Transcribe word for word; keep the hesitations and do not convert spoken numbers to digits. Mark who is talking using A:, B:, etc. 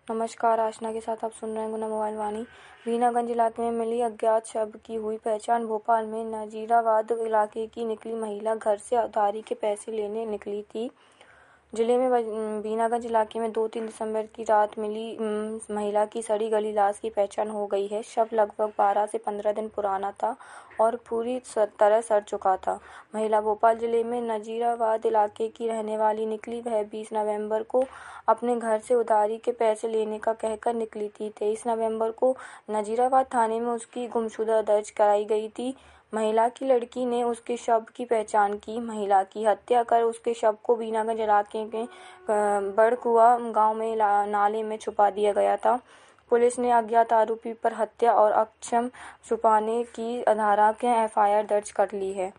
A: नमस्कार, आशना के साथ आप सुन रहे हैं गुना मोबाइल वाणी। वीनागंज इलाके में मिली अज्ञात शव की हुई पहचान। भोपाल में नजीराबाद इलाके की निकली महिला घर से उधारी के पैसे लेने निकली थी। जिले में वीनागंज इलाके में दो तीन दिसंबर की रात मिली महिला की सड़ी गली लाश की पहचान हो गई है। शव लगभग बारह से पंद्रह दिन पुराना था और पूरी तरह सड़ चुका था। महिला भोपाल जिले में नजीराबाद इलाके की रहने वाली निकली। वह बीस नवंबर को अपने घर से उधारी के पैसे लेने का कहकर निकली थी। तेईस नवंबर को नजीराबाद थाने में उसकी गुमशुदा दर्ज कराई गई थी। महिला की लड़की ने उसके शव की पहचान की। महिला की हत्या कर उसके शव को वीनागंज इलाके के बड़कुआ गांव में नाले में छुपा दिया गया था। पुलिस ने अज्ञात आरोपी पर हत्या और अक्षम छुपाने की धारा के एफ आई आर दर्ज कर ली है।